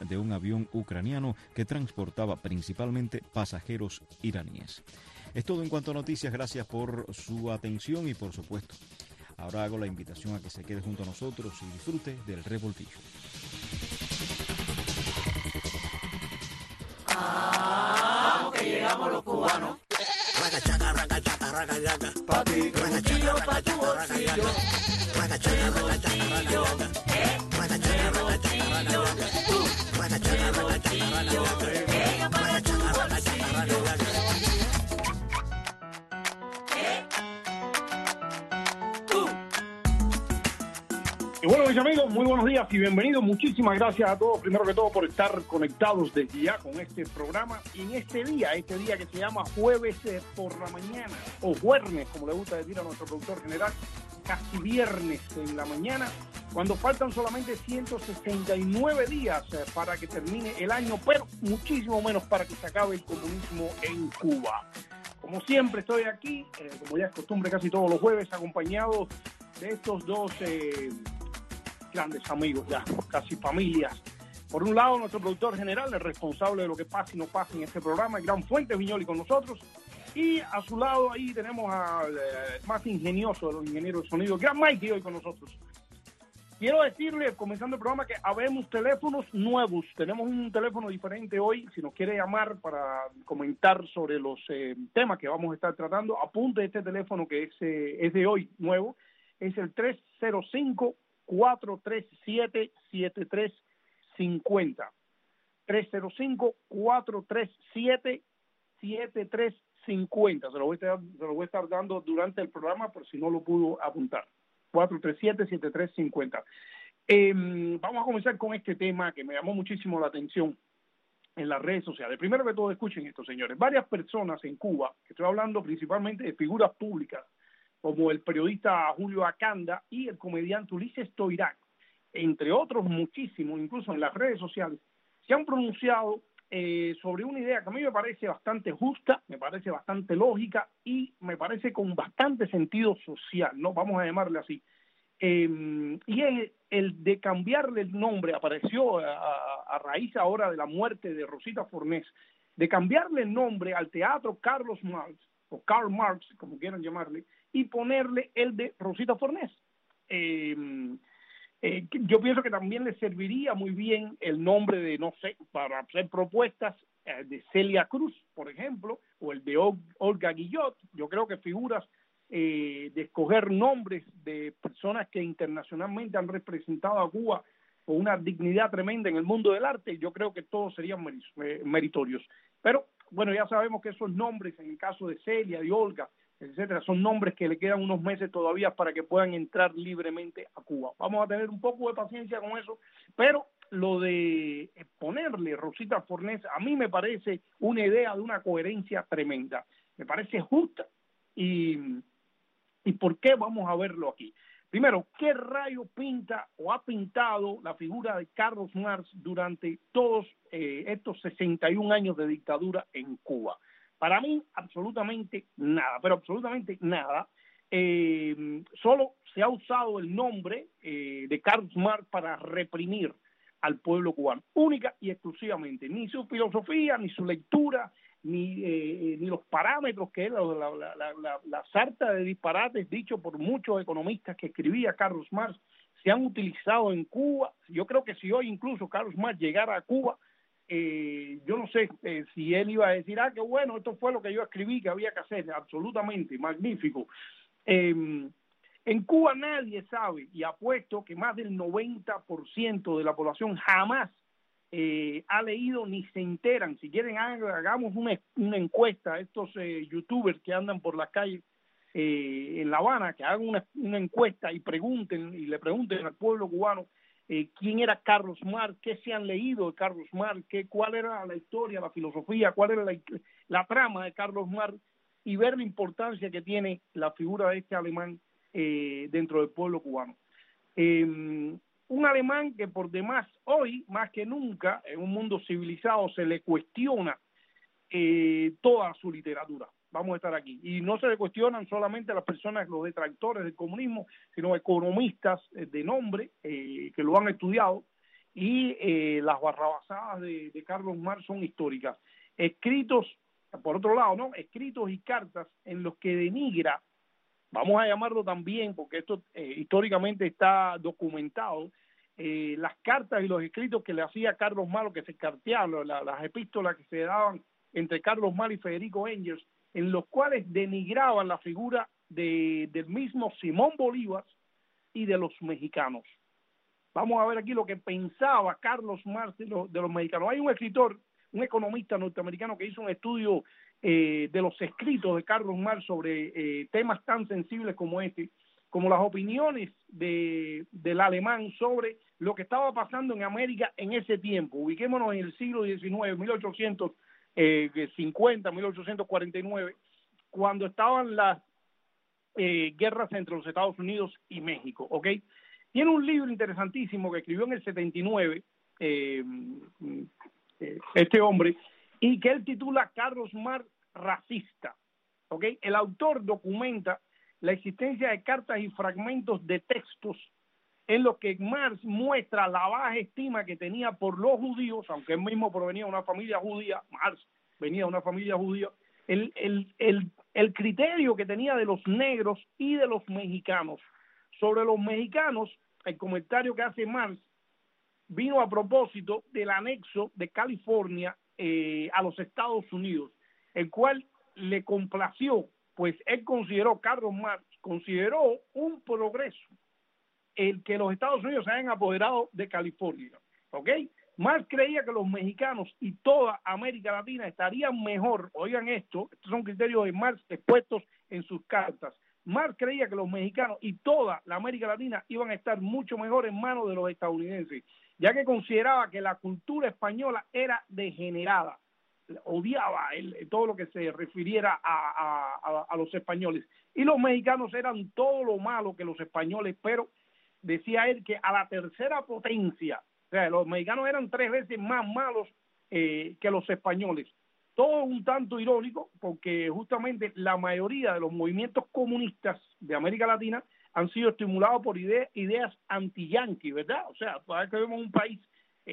de un avión ucraniano que transportaba principalmente pasajeros iraníes. Es todo en cuanto a noticias. Gracias por su atención y, por supuesto, ahora hago la invitación a que se quede junto a nosotros y disfrute del Revoltillo. Que llegamos los cubanos. Ragachaca, ragachaca, ragachaca. Pa' ti, bolsillo, pa' tu bolsillo. Ragachaca, ragachaca, ragachaca. Ragachaca, ragachaca, ragachaca. Ragachaca, ragachaca, ragachaca. Ragachaca, ragachaca, ragachaca. Y bueno, mis amigos, muy buenos días y bienvenidos. Muchísimas gracias a todos, primero que todo, por estar conectados desde ya con este programa. Y en este día que se llama Jueves por la Mañana, o Juernes, como le gusta decir a nuestro productor general, casi viernes en la mañana, cuando faltan solamente 169 días para que termine el año, pero muchísimo menos para que se acabe el comunismo en Cuba. Como siempre, estoy aquí, como ya es costumbre, casi todos los jueves, acompañado de estos dos grandes amigos ya, casi familias. Por un lado, nuestro productor general, el responsable de lo que pasa y no pasa en este programa, el gran Fuentes Viñoli con nosotros. Y a su lado ahí tenemos al más ingenioso de los ingenieros de sonido, el gran Mikey, hoy con nosotros. Quiero decirle, comenzando el programa, que habemos teléfonos nuevos. Tenemos un teléfono diferente hoy. Si nos quiere llamar para comentar sobre los temas que vamos a estar tratando, apunte este teléfono que es de hoy, nuevo. Es el 305-437-7350. 305-437-7350. Se lo voy a estar dando durante el programa por si no lo pudo apuntar. 437-7350. Vamos a comenzar con este tema que me llamó muchísimo la atención en las redes sociales. Primero que todo, escuchen esto, señores. Varias personas en Cuba, que estoy hablando principalmente de figuras públicas, como el periodista Julio Acanda y el comediante Ulises Toirán, entre otros muchísimos, incluso en las redes sociales, se han pronunciado sobre una idea que a mí me parece bastante justa, me parece bastante lógica y me parece con bastante sentido social, ¿no? Vamos a llamarle así. Y es el de cambiarle el nombre, apareció a raíz ahora de la muerte de Rosita Fornés, de cambiarle el nombre al Teatro Carlos Marx, o Karl Marx, como quieran llamarle, y ponerle el de Rosita Fornés. Yo pienso que también le serviría muy bien el nombre de, no sé, para hacer propuestas de Celia Cruz, por ejemplo, o el de Olga Guillot. Yo creo que figuras de escoger nombres de personas que internacionalmente han representado a Cuba con una dignidad tremenda en el mundo del arte, yo creo que todos serían meritorios. Pero, bueno, ya sabemos que esos nombres, en el caso de Celia, de Olga, etcétera, son nombres que le quedan unos meses todavía para que puedan entrar libremente a Cuba. Vamos a tener un poco de paciencia con eso, pero lo de ponerle Rosita Fornés a mí me parece una idea de una coherencia tremenda. Me parece justa y ¿por qué? Vamos a verlo aquí. Primero, ¿qué rayo pinta o ha pintado la figura de Carlos Marx durante todos estos 61 años de dictadura en Cuba? Para mí, absolutamente nada, pero absolutamente nada. Solo se ha usado el nombre de Carlos Marx para reprimir al pueblo cubano, única y exclusivamente. Ni su filosofía, ni su lectura, ni los parámetros que es la sarta de disparates dichos por muchos economistas que escribía Carlos Marx se han utilizado en Cuba. Yo creo que si hoy incluso Carlos Marx llegara a Cuba, yo no sé si él iba a decir, qué bueno, esto fue lo que yo escribí que había que hacer. Absolutamente magnífico. En Cuba nadie sabe, y apuesto que más del 90% de la población jamás ha leído ni se enteran. Si quieren, hagamos una encuesta a estos youtubers que andan por las calles en La Habana, que hagan una encuesta y le pregunten al pueblo cubano quién era Carlos Marx, qué se han leído de Carlos Marx, cuál era la historia, la filosofía, cuál era la trama de Carlos Marx, y ver la importancia que tiene la figura de este alemán dentro del pueblo cubano. Un alemán que por demás hoy, más que nunca, en un mundo civilizado se le cuestiona toda su literatura. Vamos a estar aquí. Y no se le cuestionan solamente a las personas, los detractores del comunismo, sino economistas de nombre que lo han estudiado y las barrabasadas de Carlos Marx son históricas. Escritos, por otro lado, ¿no? Escritos y cartas en los que denigra, vamos a llamarlo también, porque esto históricamente está documentado, las cartas y los escritos que le hacía Carlos Marx, que se carteaban, las epístolas que se daban entre Carlos Marx y Federico Engels, en los cuales denigraban la figura del mismo Simón Bolívar y de los mexicanos. Vamos a ver aquí lo que pensaba Carlos Marx de los mexicanos. Hay un escritor, un economista norteamericano que hizo un estudio de los escritos de Carlos Marx sobre temas tan sensibles como este, como las opiniones del alemán sobre lo que estaba pasando en América en ese tiempo. Ubiquémonos en el siglo XIX, 1850, 1849, cuando estaban las guerras entre los Estados Unidos y México, ¿ok? Tiene un libro interesantísimo que escribió en el 79 este hombre, y que él titula Carlos Marx racista, ¿ok? El autor documenta la existencia de cartas y fragmentos de textos en los que Marx muestra la baja estima que tenía por los judíos, aunque él mismo provenía de una familia judía, Marx venía de una familia judía, el criterio que tenía de los negros y de los mexicanos. Sobre los mexicanos, el comentario que hace Marx vino a propósito del anexo de California a los Estados Unidos, el cual le complació, pues él consideró, Carlos Marx consideró un progreso el que los Estados Unidos se hayan apoderado de California, ¿ok? Marx creía que los mexicanos y toda América Latina estarían mejor, oigan esto, estos son criterios de Marx expuestos en sus cartas. Marx creía que los mexicanos y toda la América Latina iban a estar mucho mejor en manos de los estadounidenses, ya que consideraba que la cultura española era degenerada, odiaba todo lo que se refiriera a los españoles, y los mexicanos eran todo lo malo que los españoles, pero decía él que a la tercera potencia, o sea, los mexicanos eran 3 veces más malos que los españoles. Todo un tanto irónico, porque justamente la mayoría de los movimientos comunistas de América Latina han sido estimulados por ideas anti-yanqui, ¿verdad? O sea, todavía que vemos un país,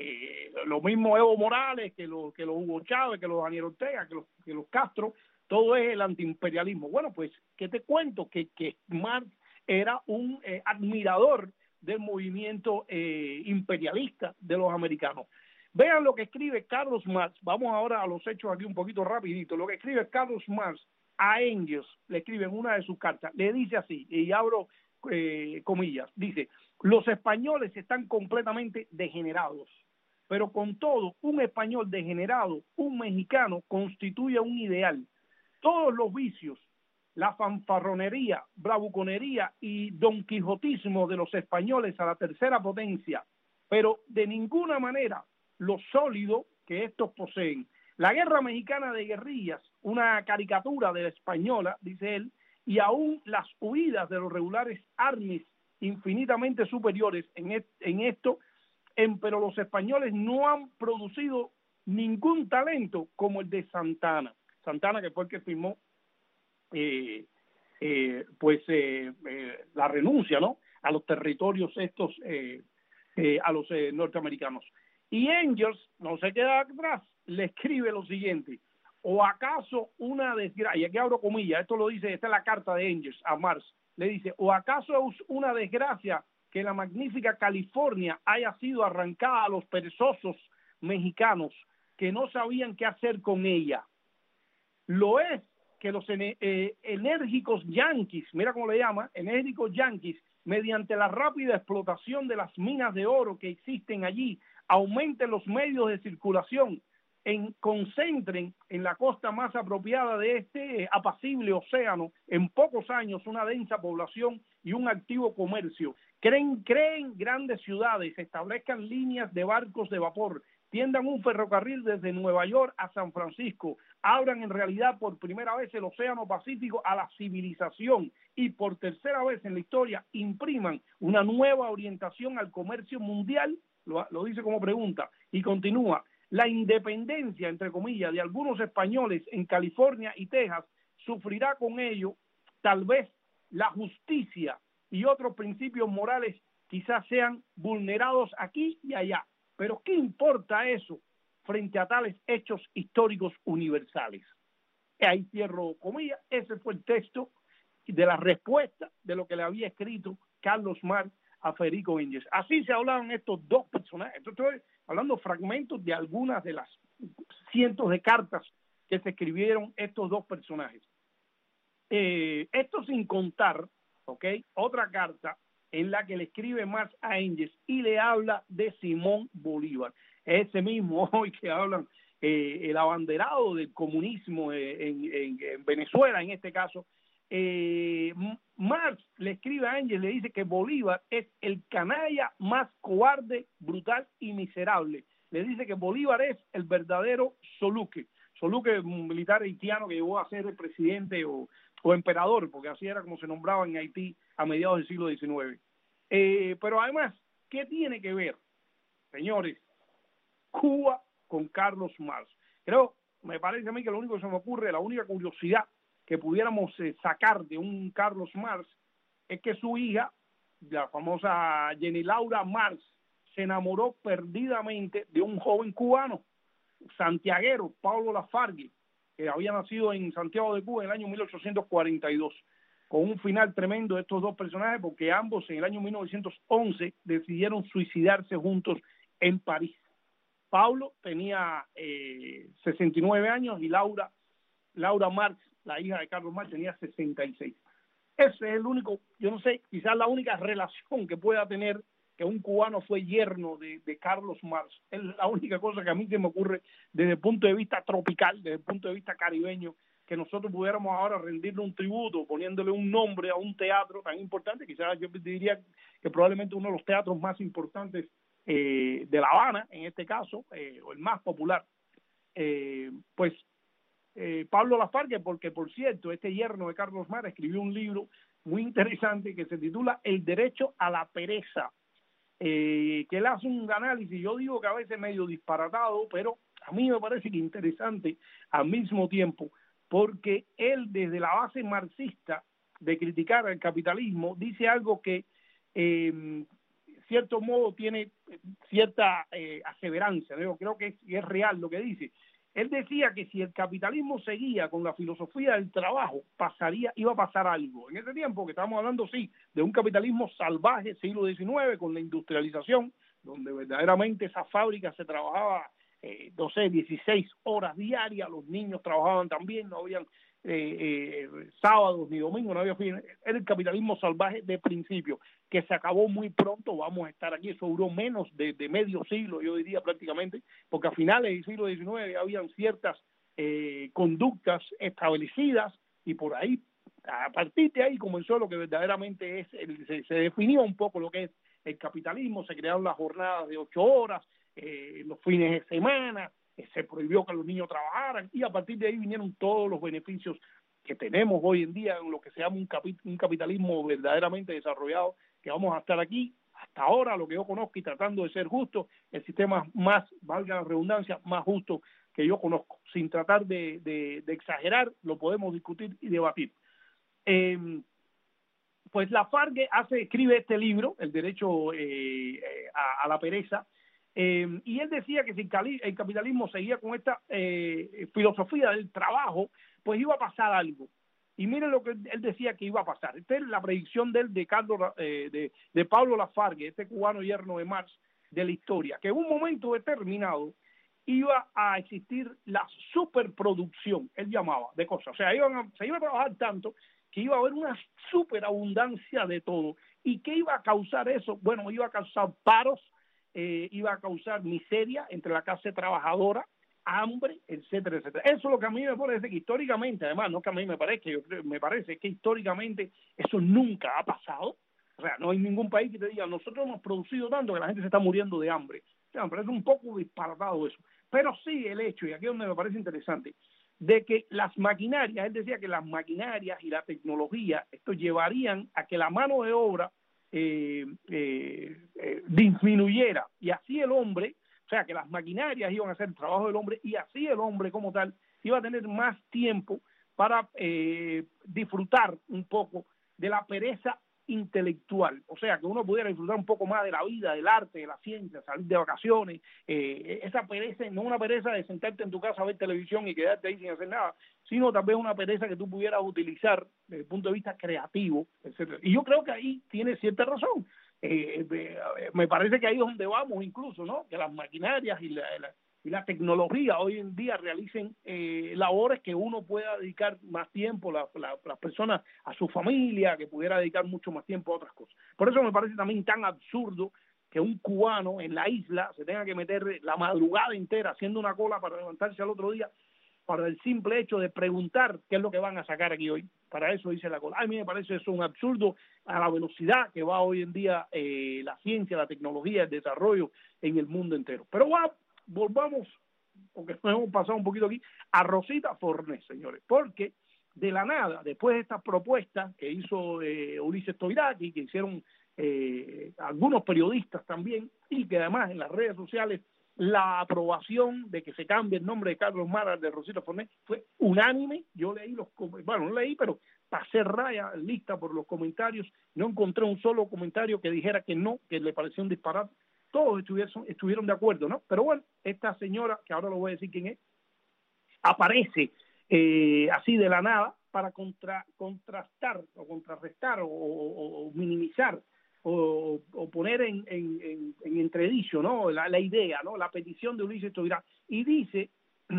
lo mismo Evo Morales, que los Hugo Chávez, que los Daniel Ortega, que los Castro, todo es el antiimperialismo. Bueno, pues, ¿qué te cuento? Que Marx era un admirador del movimiento imperialista de los americanos. Vean lo que escribe Carlos Marx. Vamos ahora a los hechos aquí un poquito rapidito. Lo que escribe Carlos Marx a Engels, le escribe en una de sus cartas, le dice así, y abro comillas, dice: los españoles están completamente degenerados, pero con todo, un español degenerado, un mexicano, constituye un ideal. Todos los vicios, la fanfarronería, bravuconería y donquijotismo de los españoles a la tercera potencia, pero de ninguna manera lo sólido que estos poseen. La guerra mexicana de guerrillas, una caricatura de la española, dice él, y aún las huidas de los regulares armies infinitamente superiores en esto, pero los españoles no han producido ningún talento como el de Santana. Santana, que fue el que firmó la renuncia, ¿no?, a los territorios estos, a los norteamericanos. Y Engels no se queda atrás, le escribe lo siguiente: o acaso una desgracia, y aquí abro comillas, esto lo dice, esta es la carta de Engels a Marx, le dice: o acaso es una desgracia que la magnífica California haya sido arrancada a los perezosos mexicanos que no sabían qué hacer con ella. Lo es que los enérgicos yanquis, mira cómo le llama, enérgicos yanquis, mediante la rápida explotación de las minas de oro que existen allí, aumenten los medios de circulación, concentren en la costa más apropiada de este apacible océano en pocos años una densa población y un activo comercio, creen grandes ciudades, establezcan líneas de barcos de vapor, tiendan un ferrocarril desde Nueva York a San Francisco, abran en realidad por primera vez el Océano Pacífico a la civilización y por tercera vez en la historia impriman una nueva orientación al comercio mundial, lo dice como pregunta, y continúa: la independencia, entre comillas, de algunos españoles en California y Texas sufrirá con ello, tal vez la justicia y otros principios morales quizás sean vulnerados aquí y allá. Pero ¿qué importa eso frente a tales hechos históricos universales? Ahí cierro comillas. Ese fue el texto de la respuesta de lo que le había escrito Carlos Marx a Federico Engels. Así se hablaban estos dos personajes. Estoy hablando fragmentos de algunas de las cientos de cartas que se escribieron estos dos personajes. Esto sin contar, otra carta en la que le escribe Marx a Engels y le habla de Simón Bolívar, ese mismo hoy que hablan, el abanderado del comunismo en Venezuela, en este caso. Marx le escribe a Engels, le dice que Bolívar es el canalla más cobarde, brutal y miserable. Le dice que Bolívar es el verdadero Soluque, un militar haitiano que llegó a ser el presidente o emperador, porque así era como se nombraba en Haití a mediados del siglo XIX. Pero además, ¿qué tiene que ver, señores, Cuba con Carlos Marx? Me parece a mí que lo único que se me ocurre, la única curiosidad que pudiéramos sacar de un Carlos Marx es que su hija, la famosa Jenny Laura Marx, se enamoró perdidamente de un joven cubano, santiaguero, Pablo Lafargue, que había nacido en Santiago de Cuba en el año 1842, con un final tremendo de estos dos personajes, porque ambos en el año 1911 decidieron suicidarse juntos en París. Pablo tenía 69 años y Laura Marx, la hija de Carlos Marx, tenía 66. Ese es el único, yo no sé, quizás la única relación que pueda tener que un cubano fue yerno de Carlos Marx. Es la única cosa que a mí se me ocurre desde el punto de vista tropical, desde el punto de vista caribeño, que nosotros pudiéramos ahora rendirle un tributo, poniéndole un nombre a un teatro tan importante. Quizás yo diría que probablemente uno de los teatros más importantes de La Habana, en este caso, o el más popular. Pablo Lafargue, porque por cierto, este yerno de Carlos Marx escribió un libro muy interesante que se titula El derecho a la pereza, que él hace un análisis, yo digo que a veces medio disparatado, pero a mí me parece que interesante al mismo tiempo, porque él desde la base marxista de criticar al capitalismo dice algo que cierto modo tiene cierta aseverancia, ¿no? Yo creo que es real lo que dice. Él decía que si el capitalismo seguía con la filosofía del trabajo, iba a pasar algo. En ese tiempo que estamos hablando, sí, de un capitalismo salvaje, siglo XIX, con la industrialización, donde verdaderamente esa fábrica se trabajaba, 16 horas diarias, los niños trabajaban también, no habían sábados ni domingos, no había fin. Era el capitalismo salvaje de principio, que se acabó muy pronto. Vamos a estar aquí, eso duró menos de medio siglo, yo diría prácticamente, porque a finales del siglo XIX habían ciertas conductas establecidas y por ahí, a partir de ahí comenzó lo que verdaderamente es, se definió un poco lo que es el capitalismo. Se crearon las jornadas de 8 horas, los fines de semana, se prohibió que los niños trabajaran, y a partir de ahí vinieron todos los beneficios que tenemos hoy en día en lo que se llama un capitalismo verdaderamente desarrollado, que vamos a estar aquí hasta ahora, lo que yo conozco, y tratando de ser justo, el sistema más, valga la redundancia, más justo que yo conozco. Sin tratar de exagerar, lo podemos discutir y debatir. Pues Lafargue escribe este libro, El derecho a la pereza, y él decía que si el capitalismo seguía con esta filosofía del trabajo, pues iba a pasar algo. Y miren lo que él decía que iba a pasar. Esta es la predicción de él de Pablo Lafargue, este cubano yerno de Marx, de la historia, que en un momento determinado iba a existir la superproducción, él llamaba, de cosas. O sea, se iba a trabajar tanto que iba a haber una superabundancia de todo. ¿Y qué iba a causar eso? Bueno, iba a causar paros, iba a causar miseria entre la clase trabajadora, hambre, etcétera, etcétera. Eso es lo que a mí me parece que históricamente, además, no que a mí me parece, me parece que históricamente eso nunca ha pasado. O sea, no hay ningún país que te diga, nosotros hemos producido tanto que la gente se está muriendo de hambre. O sea, me parece un poco disparatado eso. Pero sí el hecho, y aquí es donde me parece interesante, de que las maquinarias, él decía que las maquinarias y la tecnología, esto llevarían a que la mano de obra disminuyera, y así el hombre, o sea, que las maquinarias iban a hacer el trabajo del hombre, y así el hombre como tal iba a tener más tiempo para disfrutar un poco de la pereza intelectual, o sea, que uno pudiera disfrutar un poco más de la vida, del arte, de la ciencia, salir de vacaciones, esa pereza, no una pereza de sentarte en tu casa a ver televisión y quedarte ahí sin hacer nada, sino tal vez una pereza que tú pudieras utilizar desde el punto de vista creativo, etcétera. Y yo creo que ahí tiene cierta razón. Me parece que ahí es donde vamos incluso, ¿no? Que las maquinarias y la tecnología hoy en día realicen labores que uno pueda dedicar más tiempo, las personas a su familia, que pudiera dedicar mucho más tiempo a otras cosas. Por eso me parece también tan absurdo que un cubano en la isla se tenga que meter la madrugada entera haciendo una cola para levantarse al otro día para el simple hecho de preguntar qué es lo que van a sacar aquí hoy. Para eso hice la cola. A mí me parece eso un absurdo a la velocidad que va hoy en día la ciencia, la tecnología, el desarrollo en el mundo entero. Pero volvamos, porque nos hemos pasado un poquito aquí, a Rosita Fornés, señores, porque de la nada, después de estas propuestas que hizo Ulises Toiraki, que hicieron algunos periodistas también, y que además en las redes sociales la aprobación de que se cambie el nombre de Carlos Mara de Rosita Fornés fue unánime. Yo leí no leí, pero pasé raya lista por los comentarios, no encontré un solo comentario que dijera que no, que le pareció un disparate. Todos estuvieron de acuerdo, ¿no? Pero bueno, esta señora, que ahora lo voy a decir quién es, aparece así de la nada para contrastar o contrarrestar o minimizar o poner en entredicho, ¿no? La idea, ¿no? La petición de Ulises Toirá. Y dice,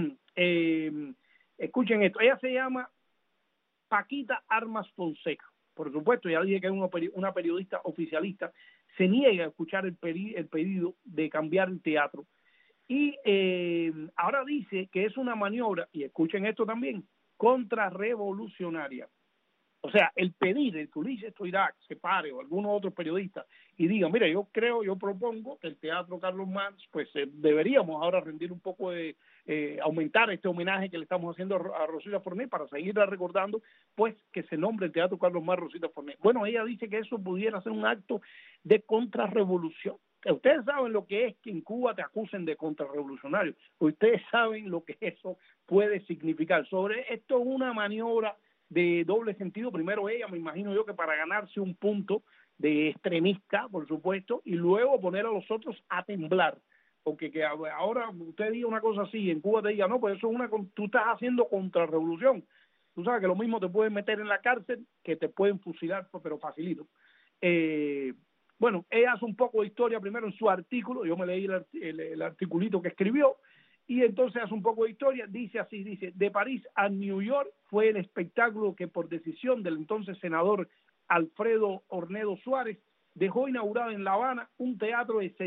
escuchen esto, ella se llama Paquita Armas Fonseca. Por supuesto, ya dije que es una periodista oficialista, se niega a escuchar el pedido de cambiar el teatro. Y ahora dice que es una maniobra, y escuchen esto también, contrarrevolucionaria. O sea, el pedir que Ulises Toirá se pare o algunos otros periodistas y digan, mira, yo propongo que el Teatro Carlos Marx, pues deberíamos ahora rendir un poco de, aumentar este homenaje que le estamos haciendo a Rosita Fornés para seguirla recordando, pues que se nombre el Teatro Carlos Marx Rosita Fornés. Bueno, ella dice que eso pudiera ser un acto de contrarrevolución. Ustedes saben lo que es que en Cuba te acusen de contrarrevolucionario. Ustedes saben lo que eso puede significar. Sobre esto es una maniobra de doble sentido. Primero ella, me imagino yo, que para ganarse un punto de extremista, por supuesto, y luego poner a los otros a temblar. Porque que ahora usted diga una cosa así, en Cuba te diga, no, pues eso es tú estás haciendo contrarrevolución. Tú sabes que lo mismo te pueden meter en la cárcel que te pueden fusilar, pero facilito. Bueno, ella hace un poco de historia primero en su artículo, yo me leí el articulito que escribió, y entonces hace un poco de historia, dice así, dice, de París a New York fue el espectáculo que por decisión del entonces senador Alfredo Ornedo Suárez dejó inaugurado en La Habana un teatro de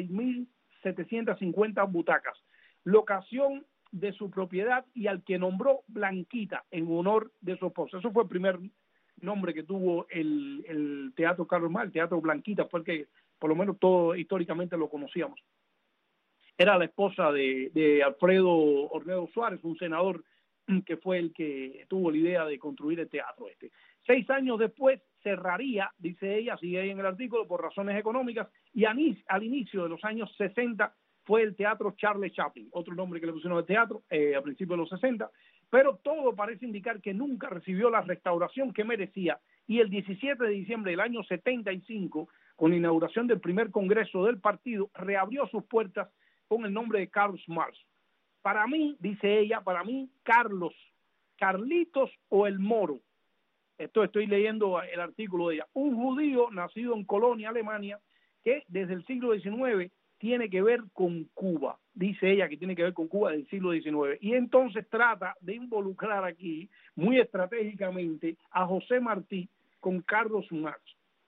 6.750 butacas, locación de su propiedad y al que nombró Blanquita en honor de su esposa. Eso fue el primer nombre que tuvo el Teatro Carlos Marx, el Teatro Blanquita, fue el que por lo menos todo históricamente lo conocíamos. Era la esposa de Alfredo Ornedo Suárez, un senador que fue el que tuvo la idea de construir el teatro este. 6 años después cerraría, dice ella, sigue ahí en el artículo, por razones económicas, y al inicio de los años 60 fue el Teatro Charles Chaplin, otro nombre que le pusieron al teatro a principios de los 60, pero todo parece indicar que nunca recibió la restauración que merecía, y el 17 de diciembre del año 75, con la inauguración del primer congreso del partido, reabrió sus puertas con el nombre de Carlos Marx. Para mí, dice ella, para mí, Carlitos o el Moro, esto estoy leyendo el artículo de ella, un judío nacido en Colonia, Alemania, que desde el siglo XIX tiene que ver con Cuba, dice ella que tiene que ver con Cuba del siglo XIX, y entonces trata de involucrar aquí, muy estratégicamente, a José Martí con Carlos Marx.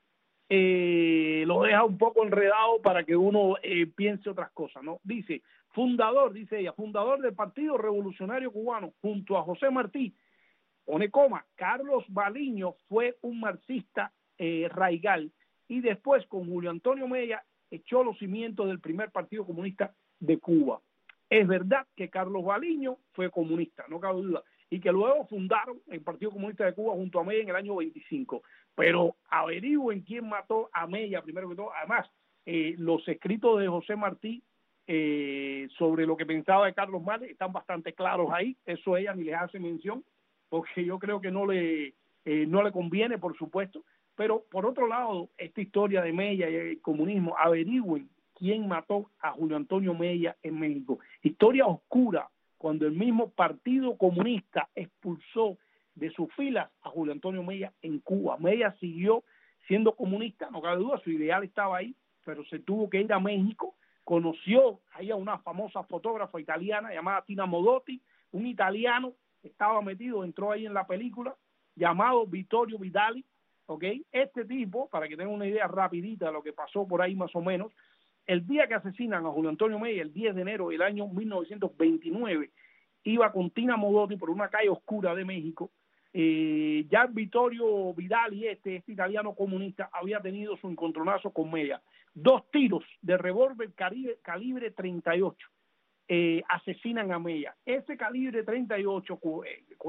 Lo deja un poco enredado para que uno piense otras cosas, ¿no? Dice, dice ella, fundador del Partido Revolucionario Cubano, junto a José Martí, pone coma, Carlos Baliño fue un marxista raigal, y después con Julio Antonio Mella echó los cimientos del primer Partido Comunista de Cuba. Es verdad que Carlos Baliño fue comunista, no cabe duda, y que luego fundaron el Partido Comunista de Cuba junto a Mella en el año 25. Pero averigüen quién mató a Mella, primero que todo. Además, los escritos de José Martí sobre lo que pensaba de Carlos Marx están bastante claros ahí. Eso ella ni les hace mención, porque yo creo que no le conviene, por supuesto. Pero por otro lado, esta historia de Mella y el comunismo, averigüen quién mató a Julio Antonio Mella en México. Historia oscura, cuando el mismo Partido Comunista expulsó de sus filas a Julio Antonio Mella en Cuba. Mella siguió siendo comunista, no cabe duda, su ideal estaba ahí, pero se tuvo que ir a México. Conoció ahí a una famosa fotógrafa italiana llamada Tina Modotti, un italiano estaba metido, entró ahí en la película, llamado Vittorio Vidali, ¿ok? Este tipo, para que tengan una idea rapidita de lo que pasó por ahí más o menos, el día que asesinan a Julio Antonio Mella, el 10 de enero del año 1929, iba con Tina Modotti por una calle oscura de México. Ya Vittorio Vidali, este italiano comunista, había tenido su encontronazo con Mella. 2 tiros de revólver calibre 38 asesinan a Mella. Ese calibre 38, por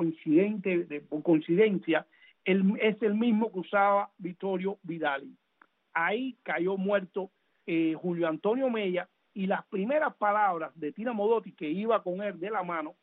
coincidencia, es el mismo que usaba Vittorio Vidali. Ahí cayó muerto Julio Antonio Mella, y las primeras palabras de Tina Modotti, que iba con él de la mano,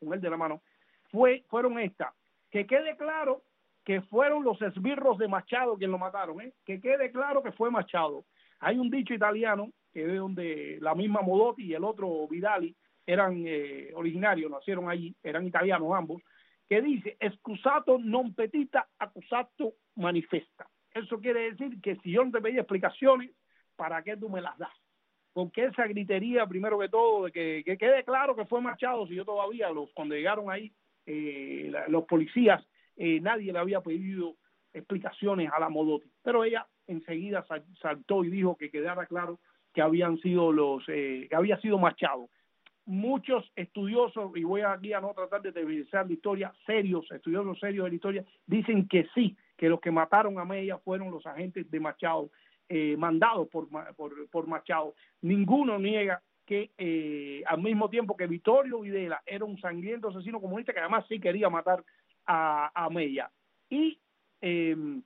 fueron estas: que quede claro que fueron los esbirros de Machado quien lo mataron, que quede claro que fue Machado. Hay un dicho italiano que es donde la misma Modotti y el otro Vidali eran originarios, nacieron allí, eran italianos ambos, que dice: excusato non petita, accusato manifesta. Eso quiere decir que si yo no te pedí explicaciones, ¿para qué tú me las das? Porque esa gritería, primero que todo, de que quede claro que fue Machado, si yo todavía, cuando llegaron ahí los policías, nadie le había pedido explicaciones a la Modotti. Pero ella enseguida saltó y dijo que quedara claro que había sido Machado. Muchos estudiosos, y voy aquí a no tratar de televisar la historia, estudiosos serios de la historia, dicen que sí, que los que mataron a Mella fueron los agentes de Machado, mandados por Machado. Ninguno niega que al mismo tiempo que Vittorio Videla era un sangriento asesino comunista que además sí quería matar a Mella. Y el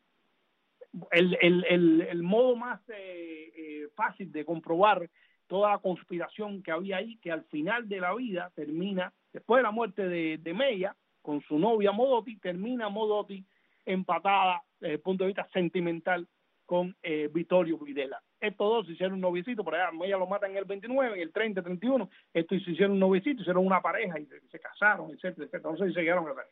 modo más fácil de comprobar toda la conspiración que había ahí, que al final de la vida termina, después de la muerte de Mella, con su novia Modotti, termina Modotti empatada desde el punto de vista sentimental con Vittorio Videla. Estos dos se hicieron un noviecito, por allá Mella lo matan en el 29, en el 30, 31, estos se hicieron un noviecito, hicieron una pareja y se casaron, etcétera, etcétera. No sé si se llegaron a casar.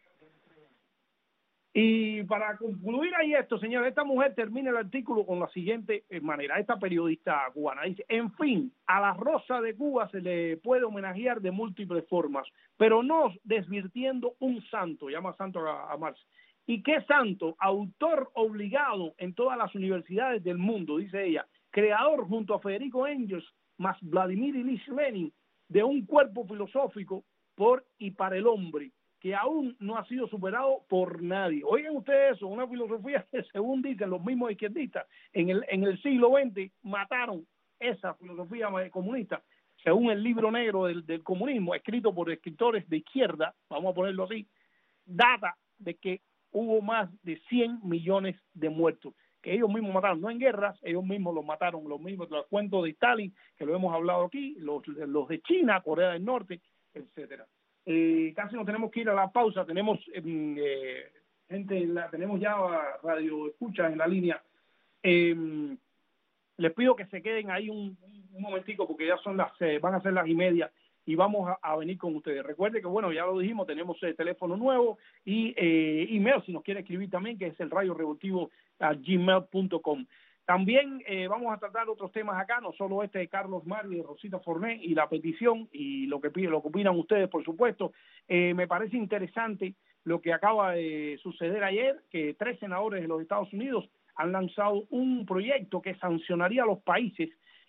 Y para concluir ahí esto, señores, esta mujer termina el artículo con la siguiente manera, esta periodista cubana dice: en fin, a la Rosa de Cuba se le puede homenajear de múltiples formas, pero no desvirtiendo un santo, llama santo a Marx. ¿Y qué santo? Autor obligado en todas las universidades del mundo, dice ella, creador junto a Federico Engels más Vladimir Ilich Lenin de un cuerpo filosófico por y para el hombre, que aún no ha sido superado por nadie. Oigan ustedes eso, una filosofía que, según dicen los mismos izquierdistas, en el siglo XX mataron esa filosofía comunista, según el libro negro del comunismo, escrito por escritores de izquierda, vamos a ponerlo así, data de que hubo más de 100 millones de muertos, que ellos mismos mataron, no en guerras, ellos mismos los mataron, los mismos, los cuentos de Stalin, que lo hemos hablado aquí, los de China, Corea del Norte, etcétera. Casi nos tenemos que ir a la pausa, tenemos gente, tenemos ya radio escucha en la línea. Les pido que se queden ahí un momentico porque ya son van a ser las 1:30 y vamos a venir con ustedes. Recuerde que, bueno, ya lo dijimos, tenemos teléfono nuevo y email si nos quiere escribir también, que es el radiorevoltivo@gmail.com. También vamos a tratar otros temas acá, no solo este de Carlos Mario y de Rosita Forné y la petición y lo que opinan ustedes, por supuesto. Me parece interesante lo que acaba de suceder ayer, que 3 senadores de los Estados Unidos han lanzado un proyecto que sancionaría a los países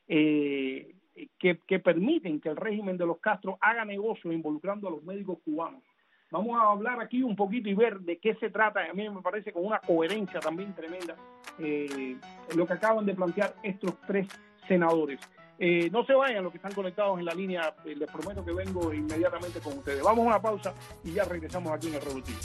que permiten que el régimen de los Castro haga negocio involucrando a los médicos cubanos. Vamos a hablar aquí un poquito y ver de qué se trata. A mí me parece con una coherencia también tremenda lo que acaban de plantear estos 3 senadores. No se vayan los que están conectados en la línea, les prometo que vengo inmediatamente con ustedes. Vamos a una pausa y ya regresamos aquí en el Revoltivo.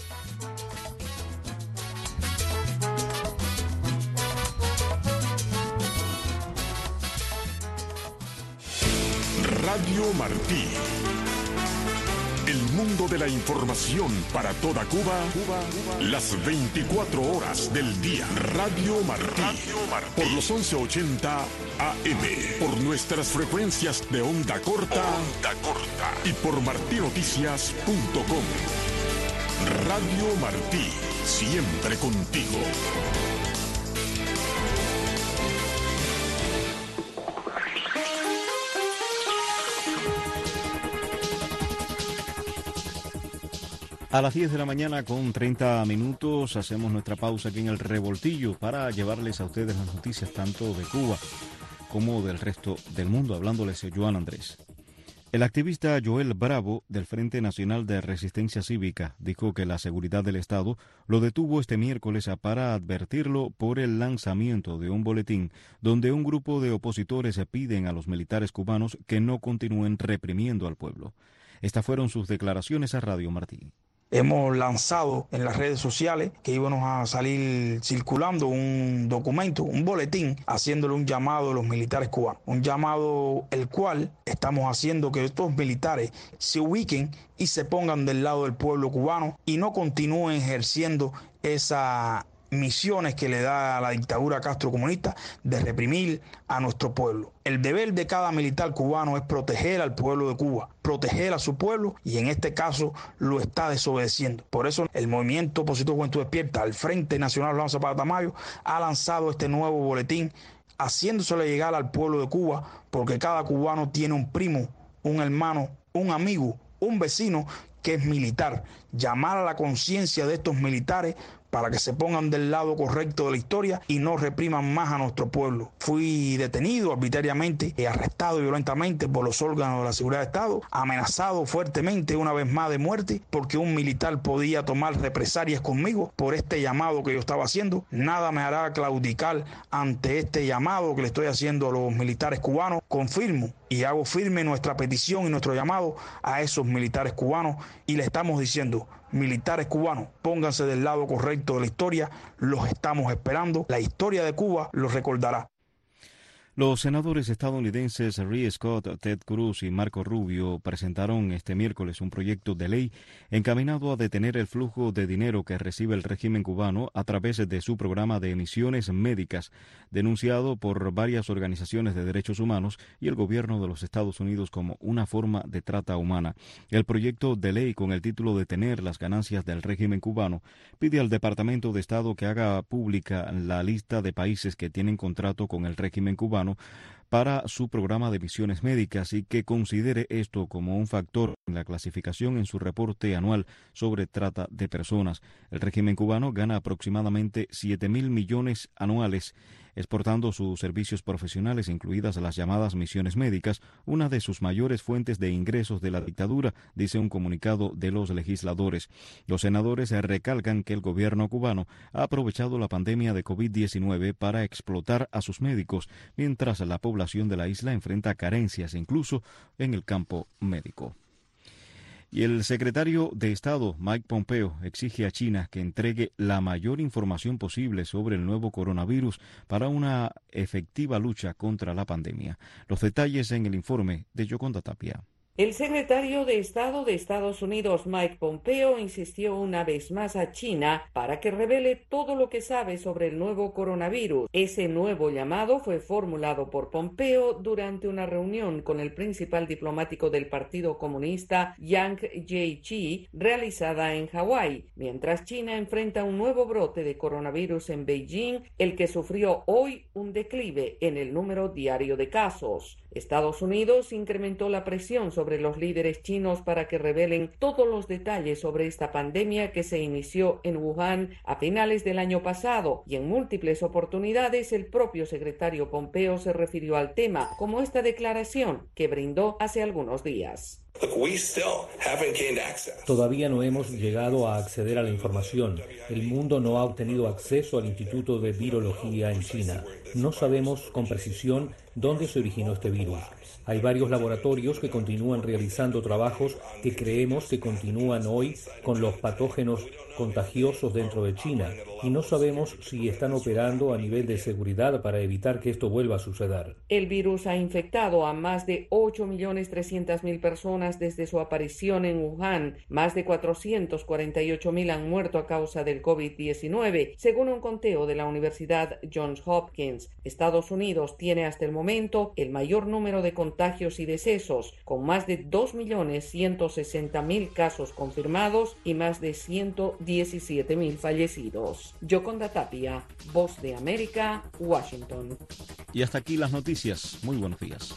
Radio Martí, el mundo de la información para toda Cuba, las 24 horas del día. Radio Martí, por los 1180 AM, por nuestras frecuencias de onda corta y por martinoticias.com. Radio Martí, siempre contigo. A las 10 de la mañana con 30 minutos hacemos nuestra pausa aquí en el Revoltillo para llevarles a ustedes las noticias tanto de Cuba como del resto del mundo, hablándoles de Joan Andrés. El activista Joel Bravo, del Frente Nacional de Resistencia Cívica, dijo que la seguridad del Estado lo detuvo este miércoles para advertirlo por el lanzamiento de un boletín donde un grupo de opositores piden a los militares cubanos que no continúen reprimiendo al pueblo. Estas fueron sus declaraciones a Radio Martí. Hemos lanzado en las redes sociales que íbamos a salir circulando un documento, un boletín, haciéndole un llamado a los militares cubanos. Un llamado el cual estamos haciendo que estos militares se ubiquen y se pongan del lado del pueblo cubano y no continúen ejerciendo esa misiones que le da a la dictadura castrocomunista de reprimir a nuestro pueblo. El deber de cada militar cubano es proteger al pueblo de Cuba, proteger a su pueblo, y en este caso lo está desobedeciendo. Por eso el Movimiento Opositor Juventud Despierta, el Frente Nacional Orlando Zapata Tamayo, ha lanzado este nuevo boletín haciéndosele llegar al pueblo de Cuba, porque cada cubano tiene un primo, un hermano, un amigo, un vecino que es militar. Llamar a la conciencia de estos militares para que se pongan del lado correcto de la historia y no repriman más a nuestro pueblo. Fui detenido arbitrariamente y arrestado violentamente por los órganos de la seguridad de Estado, amenazado fuertemente una vez más de muerte porque un militar podía tomar represalias conmigo por este llamado que yo estaba haciendo. Nada me hará claudicar ante este llamado que le estoy haciendo a los militares cubanos. Confirmo y hago firme nuestra petición y nuestro llamado a esos militares cubanos y le estamos diciendo: militares cubanos, pónganse del lado correcto de la historia, los estamos esperando, la historia de Cuba los recordará. Los senadores estadounidenses Rick Scott, Ted Cruz y Marco Rubio presentaron este miércoles un proyecto de ley encaminado a detener el flujo de dinero que recibe el régimen cubano a través de su programa de emisiones médicas, denunciado por varias organizaciones de derechos humanos y el gobierno de los Estados Unidos como una forma de trata humana. El proyecto de ley, con el título Detener las ganancias del régimen cubano, pide al Departamento de Estado que haga pública la lista de países que tienen contrato con el régimen cubano para su programa de misiones médicas y que considere esto como un factor en la clasificación en su reporte anual sobre trata de personas. El régimen cubano gana aproximadamente 7.000 millones anuales exportando sus servicios profesionales, incluidas las llamadas misiones médicas, una de sus mayores fuentes de ingresos de la dictadura, dice un comunicado de los legisladores. Los senadores recalcan que el gobierno cubano ha aprovechado la pandemia de COVID-19 para explotar a sus médicos, mientras la población de la isla enfrenta carencias, incluso en el campo médico. Y el secretario de Estado, Mike Pompeo, exige a China que entregue la mayor información posible sobre el nuevo coronavirus para una efectiva lucha contra la pandemia. Los detalles en el informe de Yoconda Tapia. El secretario de Estado de Estados Unidos, Mike Pompeo, insistió una vez más a China para que revele todo lo que sabe sobre el nuevo coronavirus. Ese nuevo llamado fue formulado por Pompeo durante una reunión con el principal diplomático del Partido Comunista, Yang Jiechi, realizada en Hawái, mientras China enfrenta un nuevo brote de coronavirus en Beijing, el que sufrió hoy un declive en el número diario de casos. Estados Unidos incrementó la presión sobre los líderes chinos para que revelen todos los detalles sobre esta pandemia que se inició en Wuhan a finales del año pasado, y en múltiples oportunidades el propio secretario Pompeo se refirió al tema, como esta declaración que brindó hace algunos días. Todavía no hemos llegado a acceder a la información. El mundo no ha obtenido acceso al Instituto de Virología en China. No sabemos con precisión dónde se originó este virus. Hay varios laboratorios que continúan realizando trabajos que creemos que continúan hoy con los patógenos contagiosos dentro de China y no sabemos si están operando a nivel de seguridad para evitar que esto vuelva a suceder. El virus ha infectado a más de 8.300.000 personas desde su aparición en Wuhan. Más de 448.000 han muerto a causa del COVID-19, según un conteo de la Universidad Johns Hopkins. Estados Unidos tiene hasta el momento el mayor número de contagios y decesos, con más de 2.160.000 casos confirmados y más de 117.000 fallecidos. Yoconda Tapia, Voz de América, Washington. Y hasta aquí las noticias. Muy buenos días.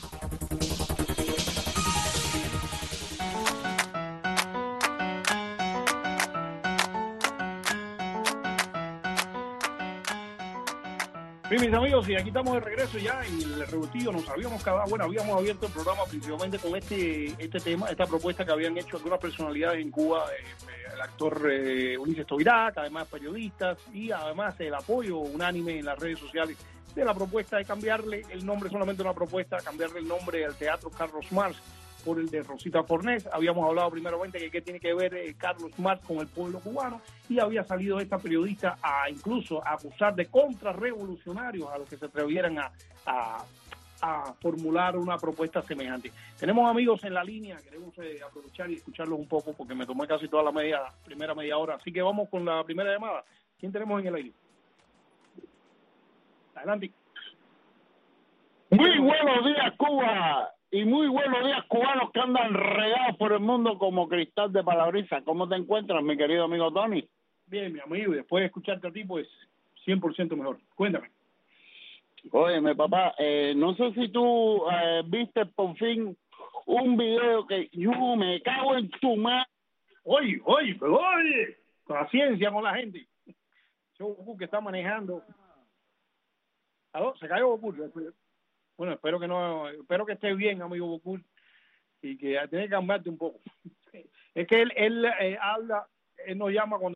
Bien, mis amigos, y aquí estamos de regreso ya en el Revoltillo. Nos habíamos quedado, bueno, habíamos abierto el programa principalmente con este tema, esta propuesta que habían hecho algunas personalidades en Cuba, el actor Ulises Toirac, además periodistas, y además el apoyo unánime en las redes sociales de la propuesta de cambiarle el nombre, solamente una propuesta, cambiarle el nombre al Teatro Carlos Marx por el de Rosita Fornés. Habíamos hablado primeramente que qué tiene que ver Carlos Marx con el pueblo cubano, y había salido esta periodista a incluso a acusar de contrarrevolucionarios a los que se atrevieran a formular una propuesta semejante. Tenemos amigos en la línea, queremos aprovechar y escucharlos un poco porque me tomé casi toda la primera media hora, así que vamos con la primera llamada. ¿Quién tenemos en el aire? Adelante. Muy buenos días, Cuba, y muy buenos días, cubanos que andan regados por el mundo como cristal de palabriza. ¿Cómo te encuentras, mi querido amigo Tony? Bien, mi amigo, y después de escucharte a ti, pues 100% mejor. Cuéntame. Óyeme, papá, no sé si tú viste por fin un video que yo me cago en tu madre. Oye, paciencia con la gente. Goku que está manejando. ¿Aló? ¿Se cayó Goku? Bueno, espero que esté bien, amigo Goku, y que tiene que cambiarte un poco. Es que él habla, él nos llama cuando...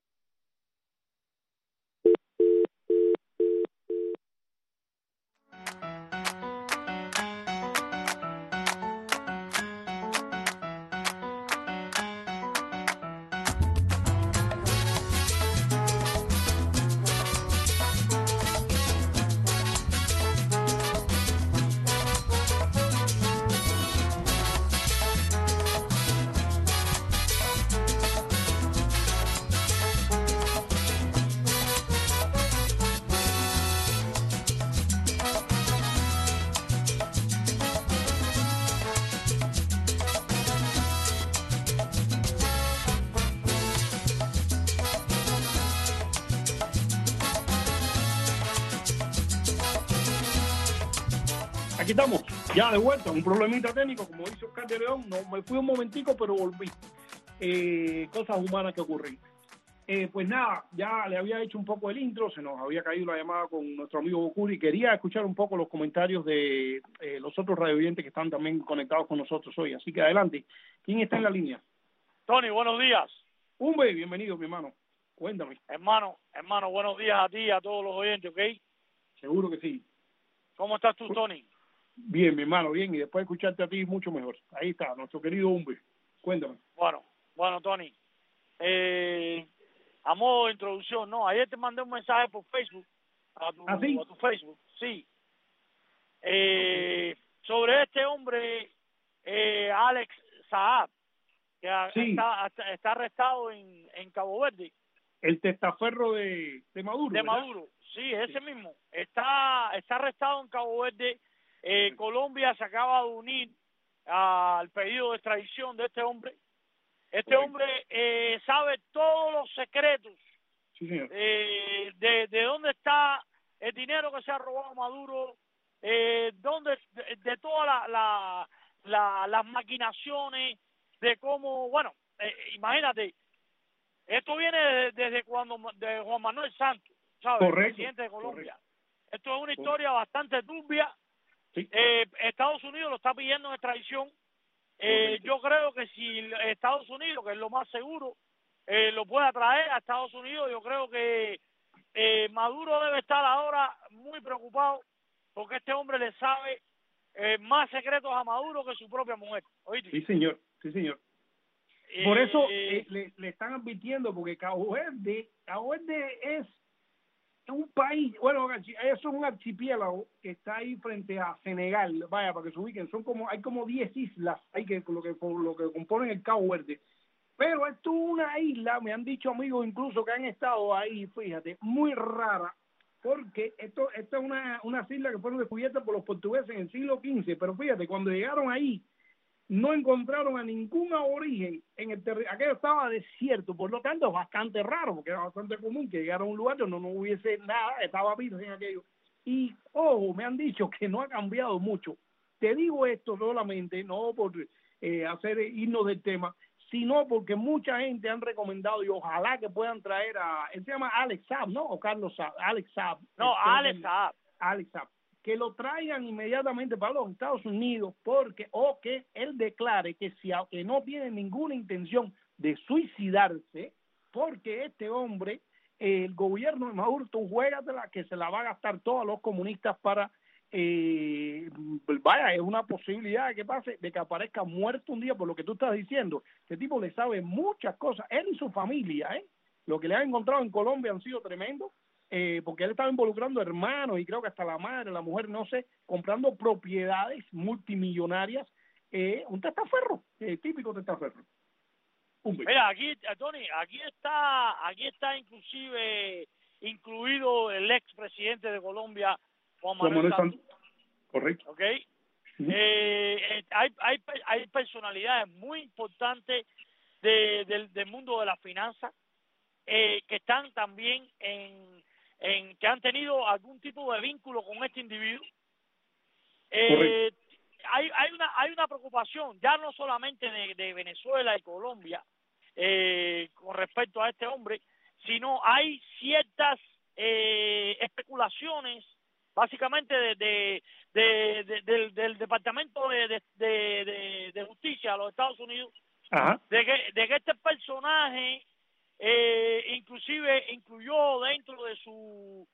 Aquí estamos, ya de vuelta, un problemita técnico, como dice Oscar de León, no, me fui un momentico, pero volví. Cosas humanas que ocurren. Pues nada, ya le había hecho un poco el intro, se nos había caído la llamada con nuestro amigo Bocuri, y quería escuchar un poco los comentarios de los otros radiovidentes que están también conectados con nosotros hoy. Así que adelante, ¿quién está en la línea? Tony, buenos días. Umbe, bienvenido, mi hermano. Cuéntame. Hermano, buenos días a ti y a todos los oyentes, ¿ok? Seguro que sí. ¿Cómo estás tú, Tony? Bien, mi hermano, bien, y después de escucharte a ti mucho mejor. Ahí está, nuestro querido Umbe. Cuéntame. Bueno, Tony, a modo de introducción, ¿no? Ayer te mandé un mensaje por Facebook, a tu Facebook, sí. Sobre este hombre, Alex Saab, que está arrestado en Cabo Verde. El testaferro de Maduro. De Maduro, sí, ese mismo. Está arrestado en Cabo Verde. Colombia se acaba de unir al pedido de extradición de este hombre. Este hombre sabe todos los secretos de dónde está el dinero que se ha robado Maduro, de todas las maquinaciones, de cómo, bueno, imagínate, esto viene desde cuando de Juan Manuel Santos, ¿sabes? Correcto, presidente de Colombia. Correcto. Esto es una historia bastante turbia. Sí. Estados Unidos lo está pidiendo en extradición. Yo creo que si Estados Unidos, que es lo más seguro, lo puede traer a Estados Unidos, yo creo que Maduro debe estar ahora muy preocupado porque este hombre le sabe más secretos a Maduro que su propia mujer. ¿Oíste? Sí, señor. Sí, señor. Por eso le están advirtiendo, porque Cabo Verde es un país, bueno, es un archipiélago que está ahí frente a Senegal, vaya, para que se ubiquen, hay como 10 islas, lo que componen el Cabo Verde, pero esto es una isla, me han dicho amigos incluso que han estado ahí, fíjate, muy rara, porque esto es unas islas que fueron descubiertas por los portugueses en el siglo XV, pero fíjate, cuando llegaron ahí, no encontraron a ningún aborigen en el territorio, aquello estaba desierto, por lo tanto es bastante raro, porque era bastante común que llegara a un lugar donde no hubiese nada, estaba virgen aquello. Y, ojo, me han dicho que no ha cambiado mucho. Te digo esto solamente, no por hacer himno del tema, sino porque mucha gente han recomendado y ojalá que puedan traer él se llama Alex Saab, ¿no? O Carlos Saab, Alex Saab. No, Alex Saab. Alex Saab. Que lo traigan inmediatamente para los Estados Unidos que él declare que que no tiene ninguna intención de suicidarse, porque este hombre, el gobierno de Maduro, tú juégatela que se la va a gastar todos los comunistas para, vaya, es una posibilidad de que pase, de que aparezca muerto un día por lo que tú estás diciendo. Este tipo le sabe muchas cosas, él y su familia, lo que le han encontrado en Colombia han sido tremendos. Porque él estaba involucrando hermanos y creo que hasta la madre, la mujer, no sé, comprando propiedades multimillonarias, un testaferro, típico testaferro. Mira, aquí, Tony, aquí está incluido el expresidente de Colombia, Juan Manuel Santos. Correcto. ¿Ok? Hay personalidades muy importantes del mundo de la finanza que están también que han tenido algún tipo de vínculo con este individuo. Hay una preocupación ya no solamente de Venezuela y Colombia con respecto a este hombre, sino hay ciertas especulaciones básicamente del Departamento de Justicia de los Estados Unidos. Ajá. de que este personaje inclusive incluyó dentro de su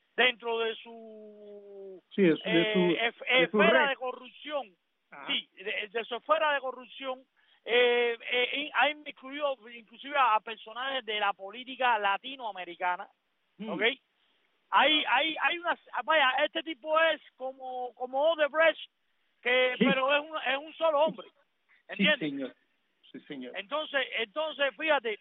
esfera de corrupción. Ajá. Sí, de su esfera de corrupción ha incluido inclusive a personajes de la política latinoamericana. ¿Okay? Hay unas, vaya, este tipo es como Odebrecht, pero es un solo hombre, ¿entiendes? Sí, señor. Sí, señor. Entonces, fíjate,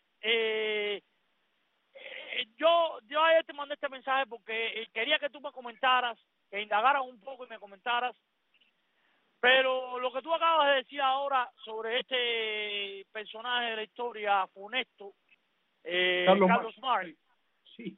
yo ayer te mandé este mensaje porque quería que tú me comentaras, que indagaras un poco y me comentaras, pero lo que tú acabas de decir ahora sobre este personaje de la historia funesto, Carlos Marx. Sí.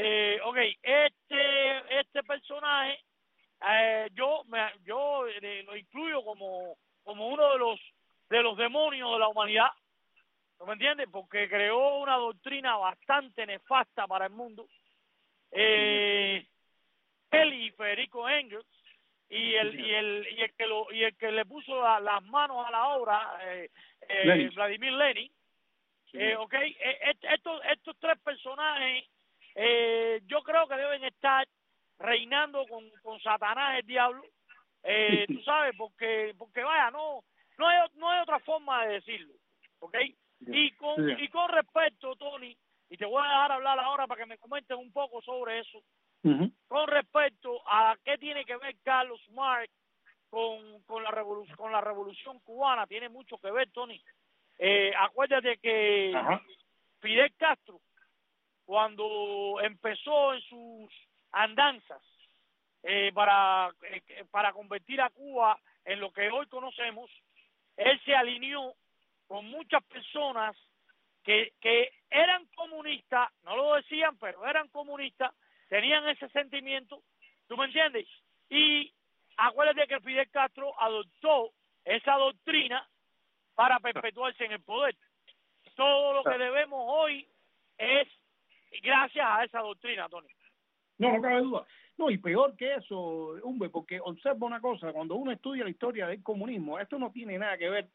Este personaje, yo lo incluyo como uno de los demonios de la humanidad. ¿No me entiendes? Porque creó una doctrina bastante nefasta para el mundo. Él y Federico Engels y el que le puso las manos a la obra, Vladimir Lenin. Estos tres personajes, yo creo que deben estar reinando con Satanás, el diablo. Tú sabes, porque vaya, no hay otra forma de decirlo, ¿ok? Y con respecto, Tony, y te voy a dejar hablar ahora para que me comentes un poco sobre eso, con respecto a qué tiene que ver Carlos Marx con la revolución cubana, tiene mucho que ver, Tony. Acuérdate que Fidel Castro, cuando empezó en sus andanzas para convertir a Cuba en lo que hoy conocemos, él se alineó con muchas personas que eran comunistas, no lo decían, pero eran comunistas, tenían ese sentimiento, ¿tú me entiendes? Y acuérdate que Fidel Castro adoptó esa doctrina para perpetuarse en el poder. Todo lo que debemos hoy es gracias a esa doctrina, Tony. No cabe duda. No, y peor que eso, Humbe, porque observa una cosa, cuando uno estudia la historia del comunismo, esto no tiene nada que ver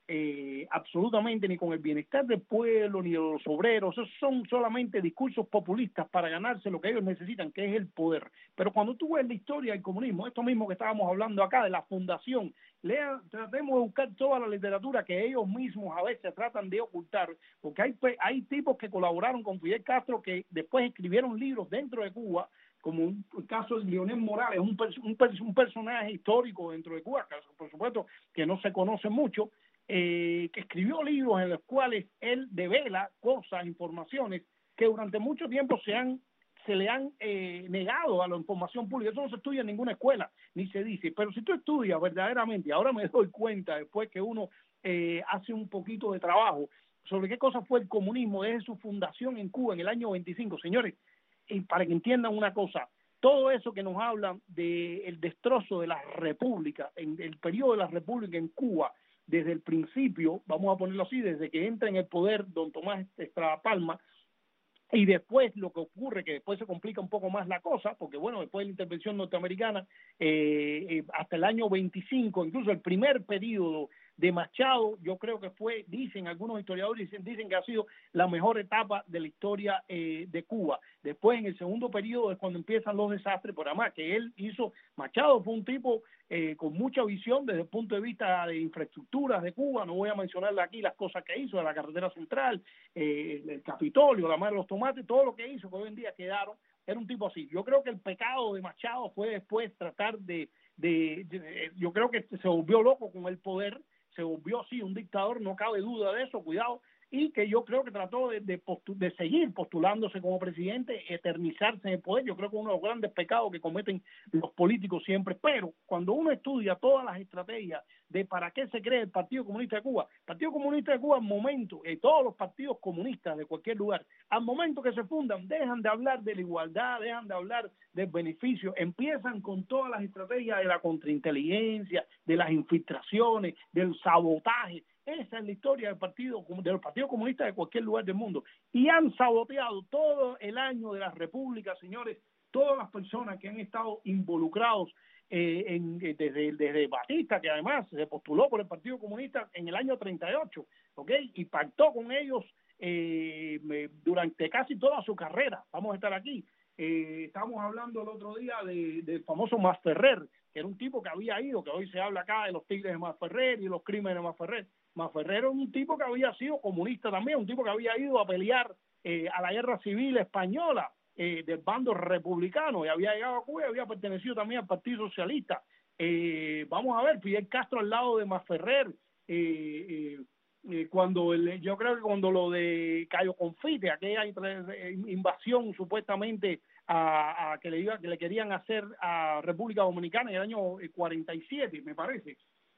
absolutamente ni con el bienestar del pueblo ni de los obreros. Esos son solamente discursos populistas para ganarse lo que ellos necesitan, que es el poder. Pero cuando tú ves la historia del comunismo, esto mismo que estábamos hablando acá de la fundación, tratemos de buscar toda la literatura que ellos mismos a veces tratan de ocultar, porque hay tipos que colaboraron con Fidel Castro que después escribieron libros dentro de Cuba, como el caso de Leonel Morales, un personaje histórico dentro de Cuba, por supuesto que no se conoce mucho, que escribió libros en los cuales él devela cosas, informaciones que durante mucho tiempo se le han negado a la información pública. Eso no se estudia en ninguna escuela, ni se dice. Pero si tú estudias verdaderamente, ahora me doy cuenta, después que uno hace un poquito de trabajo sobre qué cosa fue el comunismo desde su fundación en Cuba en el año 25, señores, y para que entiendan una cosa, todo eso que nos hablan del destrozo de la república, en el periodo de la república en Cuba, desde el principio, vamos a ponerlo así, desde que entra en el poder don Tomás Estrada Palma, y después lo que ocurre, que después se complica un poco más la cosa, porque bueno, después de la intervención norteamericana, hasta el año 25, incluso el primer periodo de Machado, yo creo que fue, dicen algunos historiadores, dicen que ha sido la mejor etapa de la historia de Cuba. Después, en el segundo periodo, es cuando empiezan los desastres, por además que él hizo, Machado fue un tipo con mucha visión desde el punto de vista de infraestructuras de Cuba. No voy a mencionarle aquí las cosas que hizo, de la carretera central, el Capitolio, la Mar de los Tomates, todo lo que hizo, que hoy en día quedaron. Era un tipo así. Yo creo que el pecado de Machado fue después tratar yo creo que se volvió loco con el poder, se volvió así un dictador, no cabe duda de eso, cuidado, y que yo creo que trató de seguir postulándose como presidente, eternizarse en el poder. Yo creo que uno de los grandes pecados que cometen los políticos siempre. Pero cuando uno estudia todas las estrategias de para qué se crea el Partido Comunista de Cuba, el Partido Comunista de Cuba al momento, todos los partidos comunistas de cualquier lugar, al momento que se fundan, dejan de hablar de la igualdad, dejan de hablar del beneficio, empiezan con todas las estrategias de la contrainteligencia, de las infiltraciones, del sabotaje. Esa es la historia del Partido Comunista de cualquier lugar del mundo. Y han saboteado todo el año de la República, señores, todas las personas que han estado involucrados desde Batista, que además se postuló por el Partido Comunista en el año 38, ¿ok? Y pactó con ellos durante casi toda su carrera. Vamos a estar aquí. Estamos hablando el otro día del famoso Masferrer, que era un tipo que había ido, que hoy se habla acá de los tigres de Masferrer y los crímenes de Masferrer. Masferrer era un tipo que había sido comunista también, un tipo que había ido a pelear a la guerra civil española del bando republicano, y había llegado a Cuba y había pertenecido también al Partido Socialista. Vamos a ver, Fidel Castro al lado de Masferrer, yo creo que cuando lo de Cayo Confite, aquella invasión supuestamente que le querían hacer a República Dominicana en el año 47, me parece.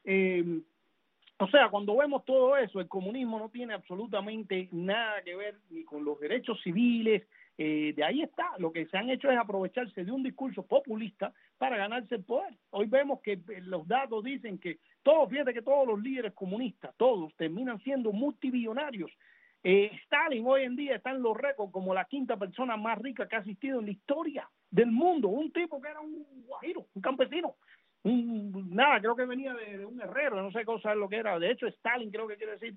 O sea, cuando vemos todo eso, el comunismo no tiene absolutamente nada que ver ni con los derechos civiles. De ahí está, lo que se han hecho es aprovecharse de un discurso populista para ganarse el poder. Hoy vemos que los datos dicen que fíjate que todos los líderes comunistas, todos terminan siendo multimillonarios. Stalin hoy en día está en los récords como la quinta persona más rica que ha asistido en la historia del mundo, un tipo que era un guajiro, un campesino. Creo que venía de un herrero, no sé cosa es lo que era. De hecho, Stalin creo que quiere decir,